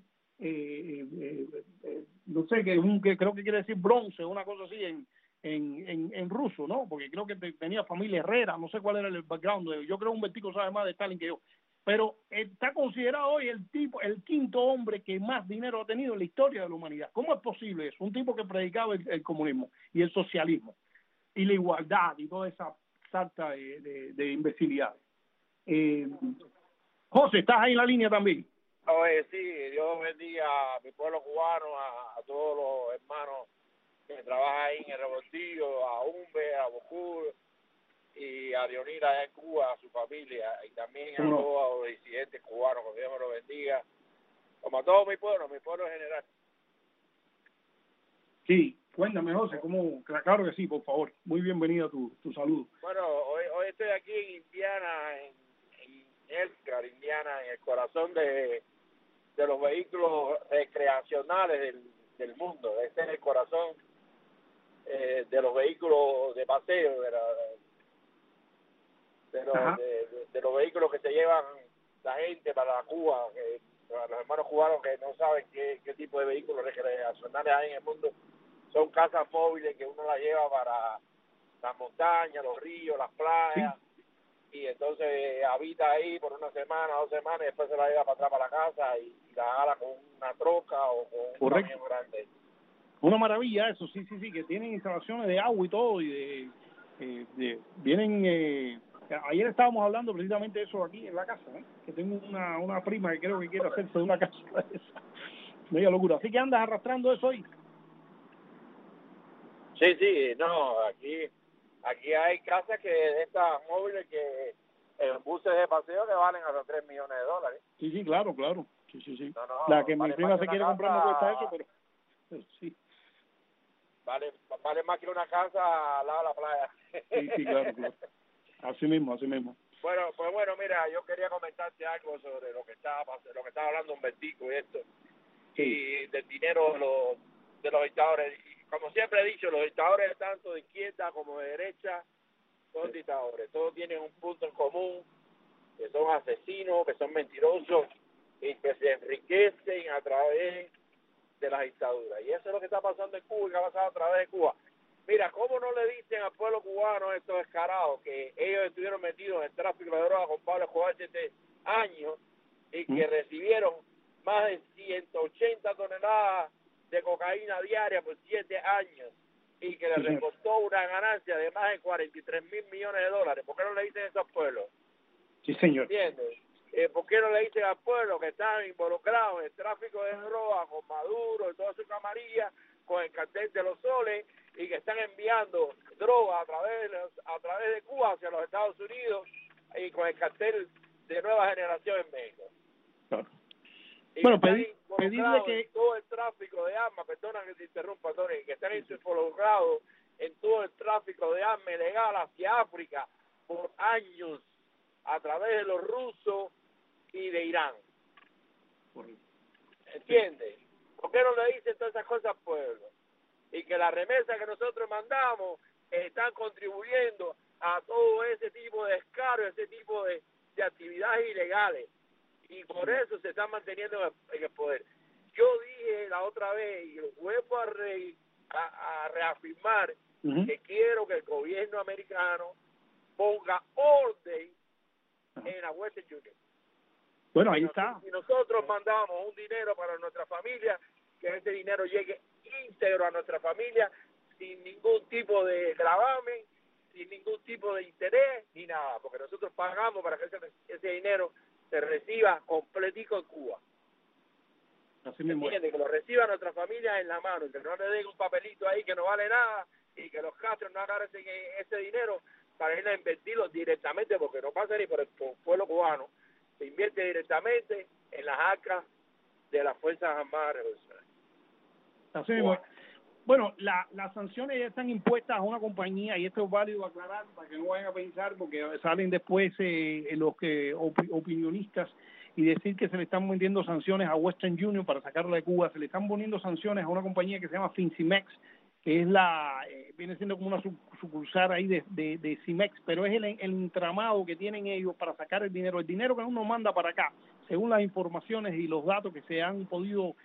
no sé, creo que quiere decir bronce, una cosa así en ruso, ¿no? Porque creo que tenía familia herrera, no sé cuál era el background. Yo creo que un vertico sabe más de Stalin que yo. Pero está considerado hoy el quinto hombre que más dinero ha tenido en la historia de la humanidad. ¿Cómo es posible eso? Un tipo que predicaba el comunismo y el socialismo y la igualdad y toda esa sarta de imbecilidades. José, ¿estás ahí en la línea también? Oye, sí, Dios bendiga a mi pueblo cubano, a todos los hermanos que trabajan ahí en el Revoltillo, a Humbe, a Bocur y a Leonila allá en Cuba, a su familia, y también a todos los disidentes cubanos, que Dios me los bendiga, como a todo mi pueblo en general. Sí, cuéntame, José, claro que sí, por favor, muy bienvenido a tu saludo. Bueno, hoy estoy aquí en Indiana, en Elkhart, Indiana, en el corazón de los vehículos recreacionales del mundo. Este es el corazón de los vehículos de paseo, de los vehículos que se llevan la gente para Cuba, los hermanos cubanos que no saben qué tipo de vehículos recreacionales hay en el mundo, son casas móviles que uno las lleva para las montañas, los ríos, las playas, y entonces habita ahí por una semana, 2 semanas, y después se la lleva para atrás para la casa y la jala con una troca o con un camión grande. Una maravilla eso, sí, que tienen instalaciones de agua y todo, y vienen... ayer estábamos hablando precisamente de eso aquí en la casa, que tengo una prima que creo que quiere hacerse de una casa de esa. Media locura. Así que andas arrastrando eso hoy. Sí, no, aquí hay casas de estas móviles que en buses de paseo que valen hasta $3 millones. Sí, claro. Sí. No, la que vale mi prima se quiere comprar no cuesta eso, pero sí. Vale más que una casa al lado de la playa. Sí, claro. Así mismo. Bueno, pues mira, yo quería comentarte algo sobre lo que estaba hablando Humbertico y esto, y del dinero de los dictadores. Y como siempre he dicho, los dictadores tanto de izquierda como de derecha son dictadores. Todos tienen un punto en común, que son asesinos, que son mentirosos y que se enriquecen a través de las dictaduras. Y eso es lo que está pasando en Cuba y que ha pasado a través de Cuba. Mira, ¿cómo no le dicen al pueblo cubano, estos descarados, que ellos estuvieron metidos en el tráfico de drogas con Pablo Escobar 7 años y que recibieron más de 180 toneladas de cocaína diaria por 7 años y que les reportó una ganancia de más de $43,000 millones? ¿Por qué no le dicen eso al pueblo? Sí, señor. ¿Entiendes? ¿Por qué no le dicen al pueblo que están involucrados en el tráfico de drogas con Maduro y toda su camarilla, con el cartel de los soles, y que están enviando droga a través de Cuba hacia los Estados Unidos y con el cartel de Nueva Generación en México? Claro. Y Bueno, pedirle que todo el tráfico de armas, perdona que te interrumpa, Tony, que están involucrados en todo el tráfico de armas ilegal hacia África por años a través de los rusos y de Irán. ¿Entiendes? ¿Por qué no le dicen todas esas cosas al pueblo? Y que las remesas que nosotros mandamos están contribuyendo a todo ese tipo de descaro, ese tipo de actividades ilegales. Y por eso se están manteniendo en el poder. Yo dije la otra vez, y lo vuelvo a reafirmar, que quiero que el gobierno americano ponga orden en la Western Union. Bueno, ahí está. Si nosotros mandamos un dinero para nuestra familia, que ese dinero llegue íntegro a nuestra familia, sin ningún tipo de gravamen, sin ningún tipo de interés, ni nada, porque nosotros pagamos para que ese dinero se reciba completico en Cuba. Así mismo. Que lo reciba nuestra familia en la mano, que no le den un papelito ahí que no vale nada, y que los Castros no agarren ese dinero para ir a invertirlo directamente, porque no pasa ni por el pueblo cubano, se invierte directamente en las arcas de las Fuerzas Armadas Revolucionarias. Así mismo. Bueno, las sanciones ya están impuestas a una compañía, y esto es válido aclarar para que no vayan a pensar, porque salen después los opinionistas y decir que se le están metiendo sanciones a Western Union para sacarla de Cuba. Se le están poniendo sanciones a una compañía que se llama Fincimex, que es viene siendo como una sucursal ahí de Cimex, pero es el entramado que tienen ellos para sacar el dinero que uno manda para acá, según las informaciones y los datos que se han podido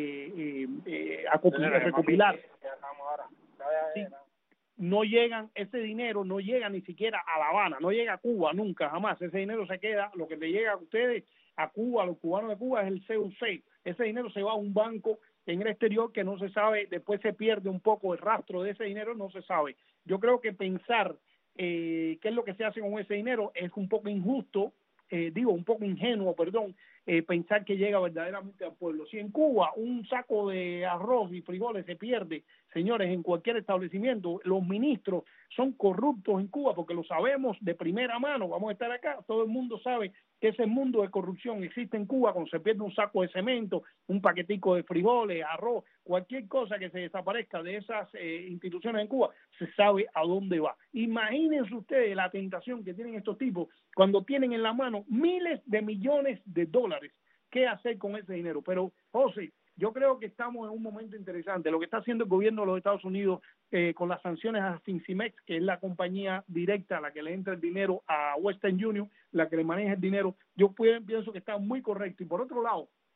recopilar. Sí, no llegan, ese dinero no llega ni siquiera a La Habana, no llega a Cuba nunca, jamás. Ese dinero se queda, lo que le llega a ustedes, a Cuba, a los cubanos de Cuba, es el CUC. Ese dinero se va a un banco en el exterior que no se sabe, después se pierde un poco el rastro de ese dinero, no se sabe. Yo creo que pensar qué es lo que se hace con ese dinero es un poco injusto, un poco ingenuo, pensar que llega verdaderamente al pueblo. Si en Cuba un saco de arroz y frijoles se pierde, señores, en cualquier establecimiento, los ministros son corruptos en Cuba, porque lo sabemos de primera mano, vamos a estar acá, todo el mundo sabe que ese mundo de corrupción existe en Cuba. Cuando se pierde un saco de cemento, un paquetico de frijoles, arroz, cualquier cosa que se desaparezca de esas instituciones en Cuba, se sabe a dónde va. Imagínense ustedes la tentación que tienen estos tipos cuando tienen en la mano miles de millones de dólares. ¿Qué hacer con ese dinero? Pero, José, yo creo que estamos en un momento interesante. Lo que está haciendo el gobierno de los Estados Unidos con las sanciones a Fincimex, que es la compañía directa a la que le entra el dinero a Western Union, la que le maneja el dinero, yo pienso que está muy correcto. Y por otro lado,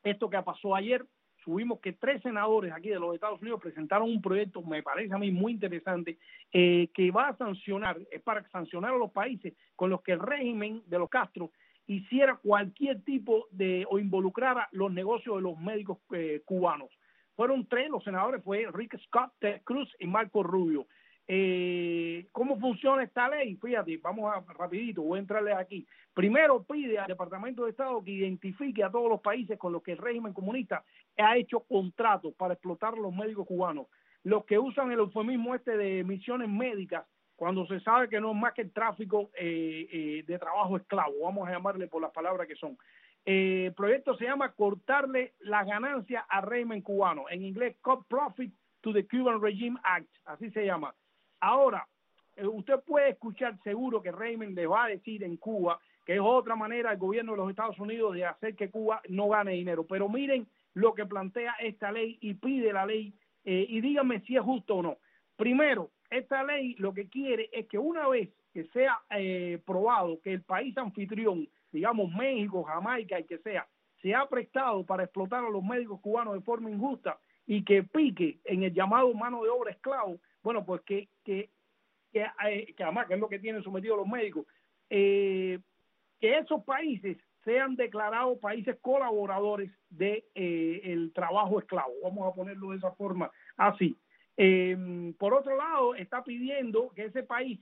esto que pasó ayer, subimos que 3 senadores aquí de los Estados Unidos presentaron un proyecto, me parece a mí muy interesante, que va a sancionar, es para sancionar a los países con los que el régimen de los Castro hiciera cualquier tipo de, o involucrara los negocios de los médicos cubanos. Fueron 3, los senadores fue Rick Scott, Ted Cruz y Marco Rubio. ¿Cómo funciona esta ley? Fíjate, vamos a rapidito, voy a entrarles aquí. Primero pide al Departamento de Estado que identifique a todos los países con los que el régimen comunista ha hecho contratos para explotar a los médicos cubanos. Los que usan el eufemismo de misiones médicas, cuando se sabe que no es más que el tráfico de trabajo esclavo, vamos a llamarle por las palabras que son. El proyecto se llama cortarle la ganancia al régimen cubano, en inglés Cut Profit to the Cuban Regime Act, así se llama. Ahora, usted puede escuchar seguro que el régimen le va a decir en Cuba que es otra manera del gobierno de los Estados Unidos de hacer que Cuba no gane dinero, pero miren lo que plantea esta ley y pide la ley, y díganme si es justo o no. Primero, esta ley lo que quiere es que una vez que sea probado que el país anfitrión, digamos México, Jamaica, el que sea, se ha prestado para explotar a los médicos cubanos de forma injusta y que pique en el llamado mano de obra esclavo, bueno, pues que además que es lo que tienen sometidos los médicos, que esos países sean declarados países colaboradores de el trabajo esclavo, vamos a ponerlo de esa forma así. Por otro lado, está pidiendo que ese país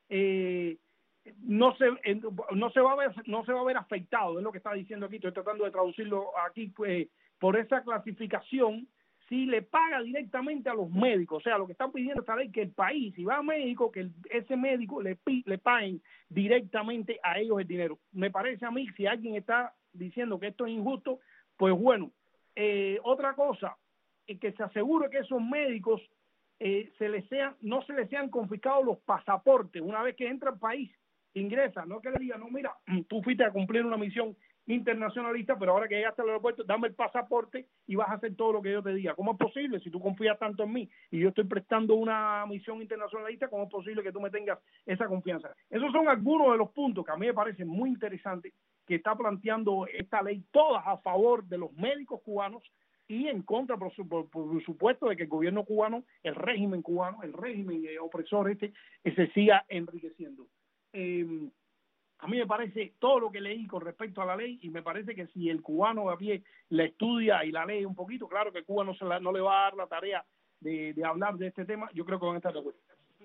no se va a ver afectado, es lo que está diciendo aquí, estoy tratando de traducirlo aquí, pues, por esa clasificación, si le paga directamente a los médicos. O sea, lo que están pidiendo esta ley, que el país, si va a México, que ese médico le paguen directamente a ellos el dinero. Me parece a mí, si alguien está diciendo que esto es injusto, pues bueno. Otra cosa, que se asegure que esos médicos no se les sean confiscados los pasaportes una vez que entra al país, ingresa, no que le diga, no, mira, tú fuiste a cumplir una misión internacionalista, pero ahora que llegaste al aeropuerto, dame el pasaporte y vas a hacer todo lo que yo te diga. ¿Cómo es posible? Si tú confías tanto en mí y yo estoy prestando una misión internacionalista, ¿cómo es posible que tú me tengas esa confianza? Esos son algunos de los puntos que a mí me parecen muy interesantes que está planteando esta ley, todas a favor de los médicos cubanos y en contra, por supuesto, de que el gobierno cubano, el régimen cubano, el régimen opresor se siga enriqueciendo. A mí me parece todo lo que leí con respecto a la ley, y me parece que si el cubano a pie la estudia y la lee un poquito, claro que Cuba no le va a dar la tarea de hablar de este tema, yo creo que van a estar de acuerdo.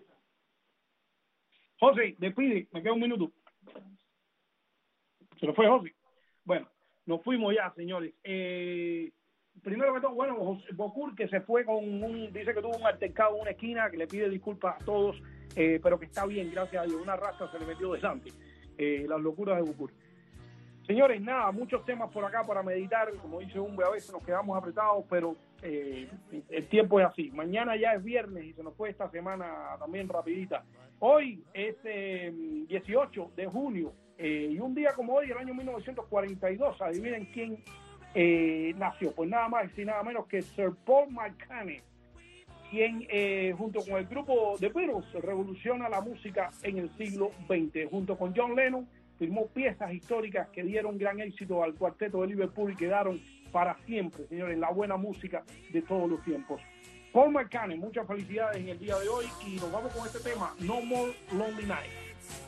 José, despide, me queda un minuto. ¿Se lo fue José? Bueno, nos fuimos ya, señores. Primero que todo, bueno, José Bocur, que se fue dice que tuvo un altercado en una esquina, que le pide disculpas a todos, pero que está bien, gracias a Dios. Una rasta se le metió de Santi. Las locuras de Bocur. Señores, nada, muchos temas por acá para meditar, como dice Umbe, a veces nos quedamos apretados, pero el tiempo es así. Mañana ya es viernes y se nos fue esta semana también rapidita. Hoy es 18 de junio y un día como hoy, el año 1942, adivinen quién nació, pues nada más y nada menos que Sir Paul McCartney, quien junto con el grupo The Beatles revoluciona la música en el siglo XX. Junto con John Lennon firmó piezas históricas que dieron gran éxito al cuarteto de Liverpool y quedaron para siempre, señores, la buena música de todos los tiempos. Paul McCartney, muchas felicidades en el día de hoy y nos vamos con este tema, No More Lonely Nights.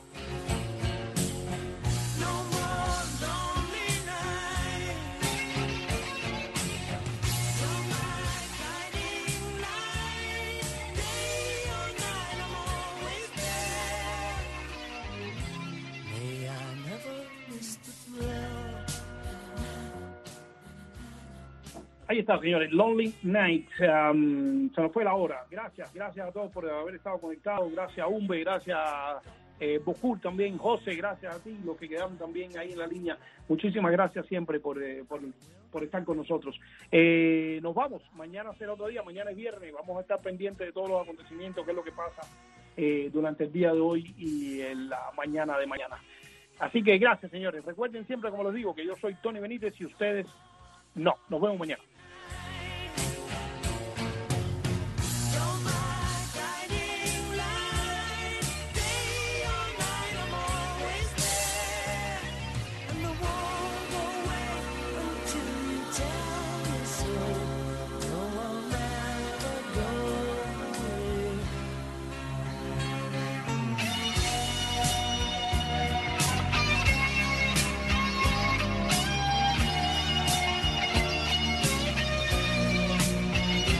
Ahí está, señores, Lonely Night. Se nos fue la hora. Gracias a todos por haber estado conectados. Gracias a Umbe, gracias a Bocur también, José, gracias a ti, los que quedaron también ahí en la línea. Muchísimas gracias siempre por estar con nosotros. Nos vamos, mañana será otro día, mañana es viernes, vamos a estar pendientes de todos los acontecimientos, qué es lo que pasa durante el día de hoy y en la mañana de mañana. Así que gracias, señores. Recuerden siempre, como les digo, que yo soy Tony Benítez y ustedes no. Nos vemos mañana.